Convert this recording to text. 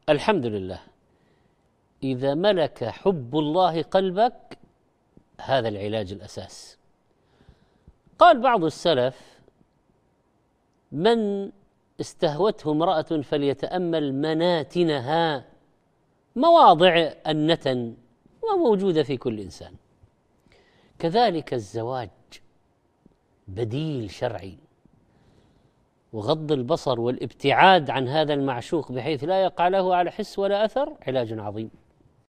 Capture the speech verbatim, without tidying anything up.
الحمد لله. إذا ملك حب الله قلبك هذا العلاج الأساس. قال بعض السلف: من استهوته امرأة فليتأمل مناتنها، مواضع النتن وموجودة في كل إنسان. كذلك الزواج بديل شرعي، وغض البصر والابتعاد عن هذا المعشوق بحيث لا يقع له على حس ولا أثر علاج عظيم.